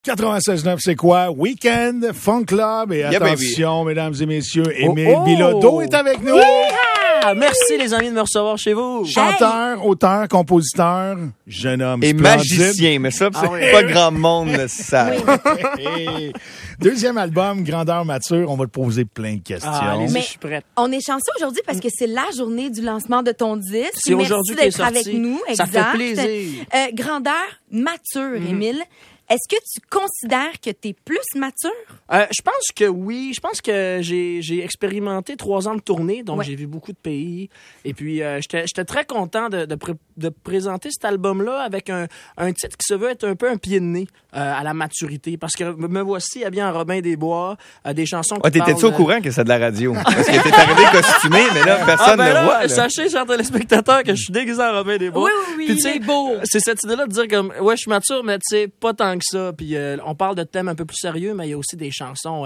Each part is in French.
96.9, c'est quoi? Week-end, Fun Club. Et attention, mesdames et messieurs, Émile Bilodeau est avec nous. Merci, les amis, de me recevoir chez vous. Chanteur, auteur, compositeur, jeune homme et splendide. magicien, mais ça, c'est pas grand monde le savent. Et deuxième album, Grandeur Mature, on va te poser plein de questions. Allez-y, je suis prête. On est chanceux aujourd'hui parce que c'est la journée du lancement de ton disque. C'est aujourd'hui qu'il est d'être sorti. avec nous. Ça Exact. fait plaisir. Grandeur Mature, Émile. Est-ce que tu considères que tu es plus mature? Je pense que oui. Je pense que j'ai expérimenté 3 ans de tournée, donc j'ai vu beaucoup de pays. Et puis, j'étais très content de présenter cet album-là avec un titre qui se veut être un peu un pied de nez à la maturité. Parce que me voici habillé en Robin des Bois, des chansons qui t'étais-tu parlent, au courant que c'est de la radio? Parce que t'es arrivé costumé, mais là, personne ne là, voit. Là. Sachez, chers téléspectateurs, que je suis déguisé en Robin des Bois. Oui, Puis, il est beau. C'est cette idée-là de dire comme, ouais, je suis mature, mais tu sais, pas tant que ça. Puis on parle de thèmes un peu plus sérieux, mais il y a aussi des chansons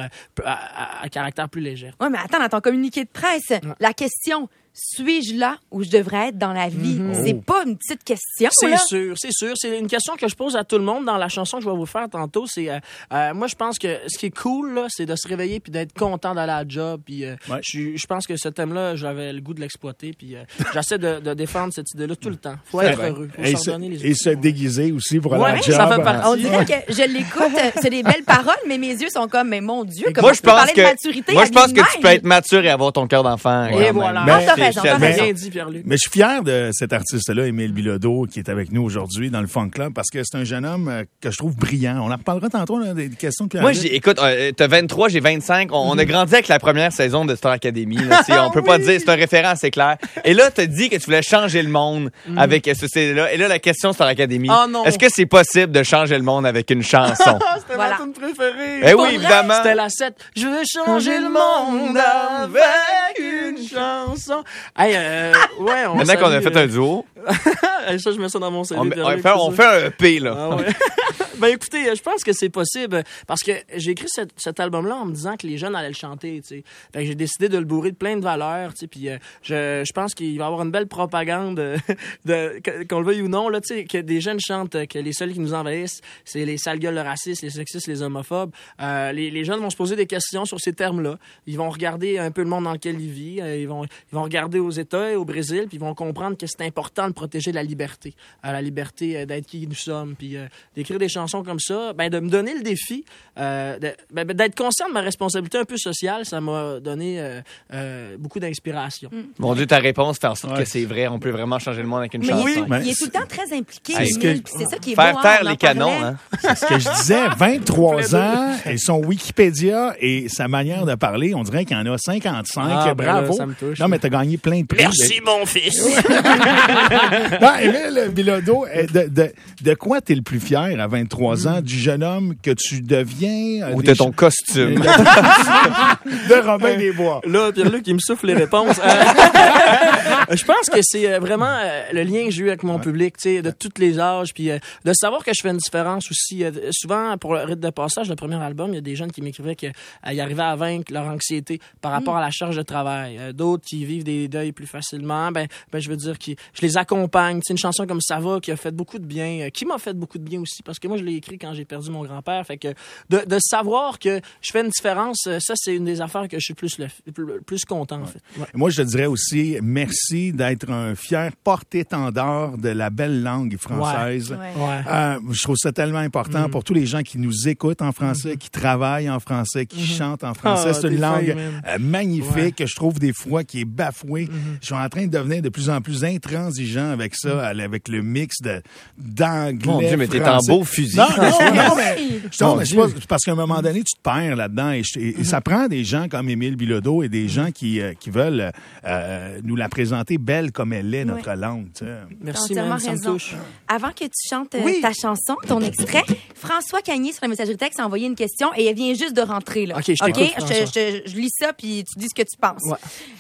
à caractère plus léger. Oui, mais attends, dans ton communiqué de presse, la question... Suis-je là où je devrais être dans la vie? C'est pas une petite question, là. C'est sûr. C'est une question que je pose à tout le monde dans la chanson que je vais vous faire tantôt. C'est moi, je pense que ce qui est cool, là, c'est de se réveiller puis d'être content d'aller à la job. Puis je pense que ce thème-là, j'avais le goût de l'exploiter. Puis j'essaie de défendre cette idée-là tout le temps. Faut être heureux. Faut s'en donner les et se déguiser aussi pour aller à la job. Ça fait partie. On dirait que je l'écoute, c'est des belles paroles, mais mes yeux sont comme, mais mon Dieu, comment Moi, tu peux parler de maturité? Moi, je pense que tu peux être mature et avoir ton cœur d'enfant. Et voilà. T'as raison. Bien dit, Pierre-Luc. Mais je suis fier de cet artiste-là, Émile Bilodeau, qui est avec nous aujourd'hui dans le Fun Club, parce que c'est un jeune homme que je trouve brillant. On en reparlera tantôt là, des questions que Moi, écoute, t'as 23, j'ai 25. On a grandi avec la première saison de Star Academy. Là, on peut pas dire, c'est un référent, c'est clair. Et là, t'as dit que tu voulais changer le monde avec ce CD-là. Et là, la question Star Academy, est-ce que c'est possible de changer le monde avec une chanson? C'était ma tune préférée. Eh oui, évidemment. C'était la 7. Je veux changer le monde avec une chanson. Hey, Maintenant qu'on a fait un duo, ça, je mets ça dans mon CV. on fait un EP, là. Ah ouais. Ben écoutez, je pense que c'est possible parce que j'ai écrit cet album-là en me disant que les jeunes allaient le chanter, tu sais. Fait que j'ai décidé de le bourrer de plein de valeurs, tu sais. Puis je pense qu'il va y avoir une belle propagande qu'on le veuille ou non, là, tu sais, que des jeunes chantent que les seuls qui nous envahissent, c'est les sales gueules, le racistes, les sexistes, les homophobes. Les jeunes vont se poser des questions sur ces termes-là. Ils vont regarder un peu le monde dans lequel ils vivent. Ils vont regarder aux États et au Brésil, puis ils vont comprendre que c'est important de protéger la liberté d'être qui nous sommes, puis d'écrire des chansons comme ça, de me donner le défi d'être conscient de ma responsabilité un peu sociale, ça m'a donné beaucoup d'inspiration. Mon Dieu, ta réponse fait en sorte que c'est vrai, on peut vraiment changer le monde avec une chanson. Il est tout le temps très impliqué, c'est ça qui est faire beau. Faire taire les canons, hein. C'est ce que je disais, 23 ans, et son Wikipédia et sa manière de parler, on dirait qu'il y en a 55. Bravo. Là, ça me touche. Non, mais t'as gagné plein de prix. Merci, mon fils. Non, Émile Bilodeau, de quoi t'es le plus fier à 23 ans? Du jeune homme que tu deviens? Ou de ton costume? De Robin des Bois. Là, Pierre-Luc, il me souffle les réponses. Je pense que c'est vraiment le lien que j'ai eu avec mon public, tu sais, de tous les âges, puis de savoir que je fais une différence aussi. Souvent, pour le rite de passage, le premier album, il y a des jeunes qui m'écrivaient qu'ils arrivaient à vaincre leur anxiété par rapport à la charge de travail. D'autres qui vivent des deuils plus facilement, je veux dire, je les accompagne. C'est une chanson comme Ça va qui a fait beaucoup de bien, qui m'a fait beaucoup de bien aussi, parce que moi, je l'ai écrit quand j'ai perdu mon grand-père. Fait que de savoir que je fais une différence, ça, c'est une des affaires que je suis plus content, en fait. Ouais. Moi, je te dirais aussi merci d'être un fier porte-étendard de la belle langue française. Ouais. Je trouve ça tellement important pour tous les gens qui nous écoutent en français, qui travaillent en français, qui chantent en français. C'est une langue magnifique que je trouve des fois qui est bafouée. Je suis en train de devenir de plus en plus intransigeant avec ça, avec le mix d'anglais. Mon Dieu, mais t'es en beau fusil. Non, mais c'est parce qu'à un moment donné, tu te perds là-dedans. Et ça prend des gens comme Émile Bilodeau et des gens qui veulent nous la présenter belle comme elle est, notre langue. Tu sais. Merci, man, ça me touche. Avant que tu chantes ta chanson, ton extrait, François Cagné sur la messagerie texte a envoyé une question et elle vient juste de rentrer. Là. OK, je t'écoute, je lis ça puis tu dis ce que tu penses. Ouais.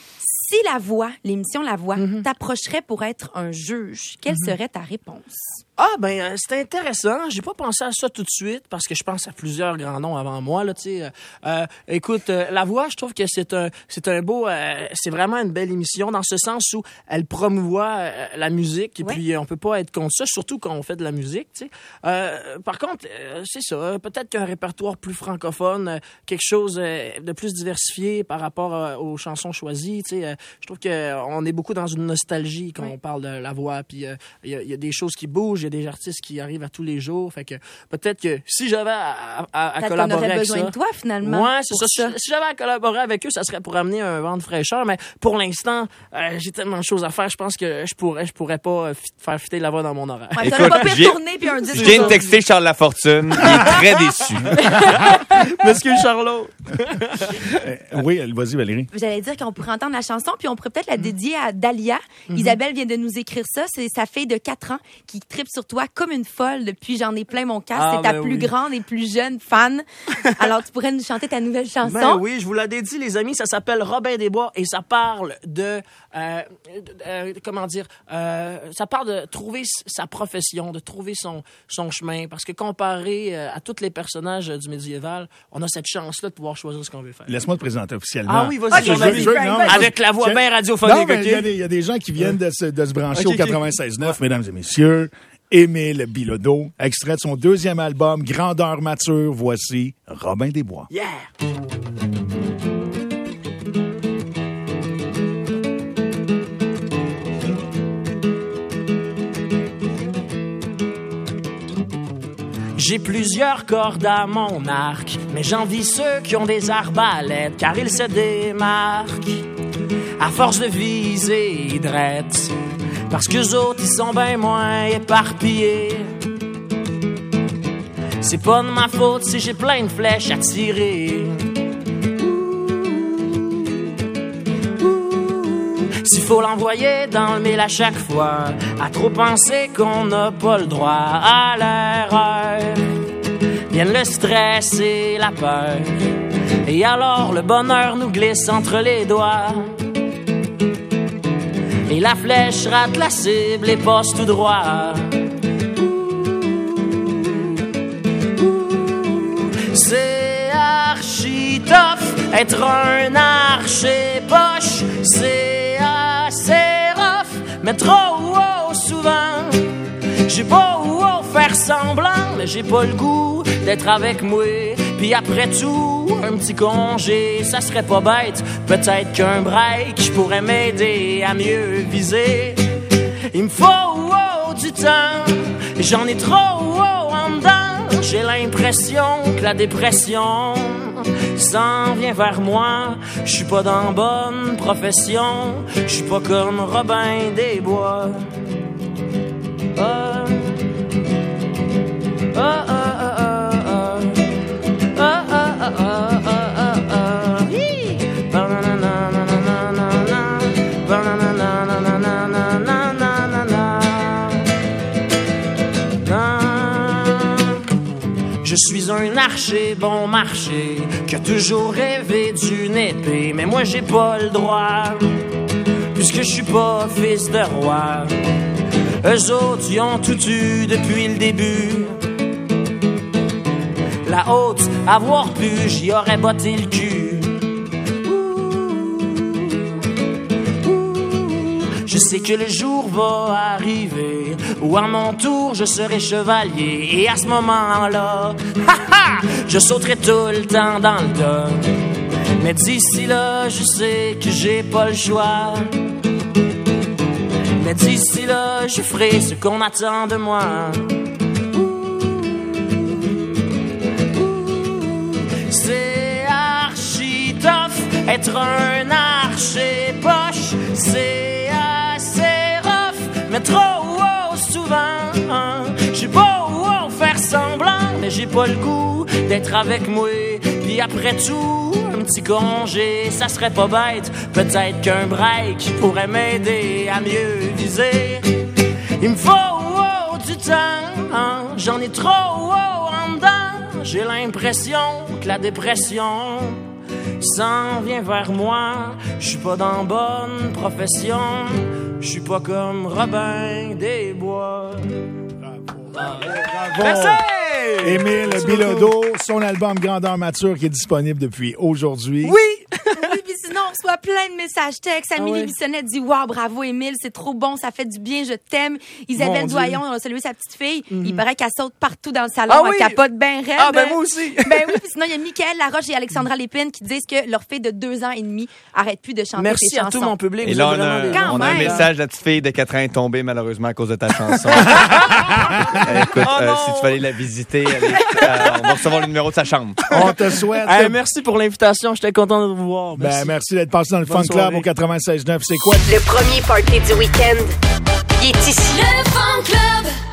Si l'émission La Voix, t'approcherait pour être un juge, quelle serait ta réponse? Ah, c'est intéressant. J'ai pas pensé à ça tout de suite parce que je pense à plusieurs grands noms avant moi, là, tu sais. Écoute, La Voix, je trouve que c'est vraiment une belle émission dans ce sens où elle promouvoit la musique et puis on peut pas être contre ça, surtout quand on fait de la musique, tu sais. Par contre, c'est ça, peut-être qu'un répertoire plus francophone, quelque chose de plus diversifié par rapport aux chansons choisies, tu sais. Je trouve qu'on est beaucoup dans une nostalgie quand on parle de La Voix, puis il y a des choses qui bougent, il y a des artistes qui arrivent à tous les jours, fait que peut-être que si j'avais à collaborer avec ça... besoin de toi, finalement. Ouais, c'est ça. Si j'avais à collaborer avec eux, ça serait pour amener un vent de fraîcheur, mais pour l'instant, j'ai tellement de choses à faire, je pense que je pourrais pas faire fitter La Voix dans mon horaire. Ouais, écoute, pas pu retourner puis un disque. Je viens de texter Charles Lafortune, il est très déçu. Monsieur Charlot. Oui, vas-y, Valérie. J'allais dire qu'on pourrait entendre la chanson, puis on pourrait peut-être la dédier à Dalia. Isabelle vient de nous écrire ça. C'est sa fille de 4 ans qui tripe sur toi comme une folle depuis J'en ai plein mon casque. C'est ta plus grande et plus jeune fan. Alors, tu pourrais nous chanter ta nouvelle chanson? Ben oui, je vous la dédie, les amis. Ça s'appelle Robin des Bois et ça parle de... ça parle de trouver sa profession, de trouver son chemin. Parce que comparé à tous les personnages du médiéval, on a cette chance-là de pouvoir choisir ce qu'on veut faire. Laisse-moi te présenter officiellement. Ah oui, vas-y. Avec la voix bien radiophonique. Non, mais il y a des gens qui viennent de se brancher au 96.9, mesdames et messieurs. Émile Bilodeau, extrait de son 2e album, Grandeur mature. Voici Robin des Bois. Yeah! J'ai plusieurs cordes à mon arc, mais j'envie ceux qui ont des arbalètes, car ils se démarquent à force de viser drette, parce qu'eux autres, ils sont bien moins éparpillés. C'est pas de ma faute si j'ai plein de flèches à tirer. S'il faut l'envoyer dans le mille à chaque fois, à trop penser qu'on n'a pas le droit à l'erreur, viennent le stress et la peur, et alors le bonheur nous glisse entre les doigts. Et la flèche rate la cible et passe tout droit. C'est archi tough être un archer poche. C'est assez rough, mais trop souvent. J'ai pas faire semblant, mais j'ai pas le goût d'être avec moi. Puis après tout, un petit congé, ça serait pas bête. Peut-être qu'un break pourrait m'aider à mieux viser. Il me faut du temps, j'en ai trop en dedans. J'ai l'impression que la dépression s'en vient vers moi. Je suis pas dans bonne profession, je suis pas comme Robin des Bois. Je suis un archer bon marché qui a toujours rêvé d'une épée, mais moi j'ai pas le droit, puisque je suis pas fils de roi. Eux autres, ils ont tout eu depuis le début. La haute, avoir pu, j'y aurais botté le cul. Je sais que le jour va arriver où à mon tour je serai chevalier. Et à ce moment-là, je sauterai tout le temps dans le tas. Mais d'ici là, je sais que j'ai pas le choix. Mais d'ici là, je ferai ce qu'on attend de moi. C'est archi tough être un archer poche. C'est assez rough, mais trop souvent. J'ai beau faire semblant, mais j'ai pas le goût d'être avec moi. Puis après tout, un petit congé, ça serait pas bête. Peut-être qu'un break pourrait m'aider à mieux viser. Il me faut du temps, j'en ai trop en dedans. J'ai l'impression que la dépression s'en vient vers moi. Je suis pas dans bonne profession, je suis pas comme Robin des Bois. Bravo. Merci! Émile Bilodeau, son album Grandeur Mature qui est disponible depuis aujourd'hui. Oui! Oui, puis sinon, on reçoit plein de messages textes. Amélie Bissonnette dit « Wow, bravo, Émile, c'est trop bon, ça fait du bien, je t'aime. » Isabelle Doyon, on a salué sa petite fille. Il paraît qu'elle saute partout dans le salon, elle capote bien raide. Ah, ben moi aussi! Ben oui, puis sinon, il y a Mickaël Laroche et Alexandra Lépine qui disent que leur fille de 2 ans et demi arrête plus de chanter Merci ses chansons. à tout mon public. Et là, on a un message de la petite fille de 4 ans est tombée malheureusement à cause de ta chanson. Écoute, si tu veux aller la visiter, on va recevoir le numéro de sa chambre. On te souhaite. Merci pour l'invitation, j'étais content de vous voir. Merci d'être passé dans le Fun Club au 96.9. C'est quoi? Le premier party du week-end, il est ici. Le Fun Club.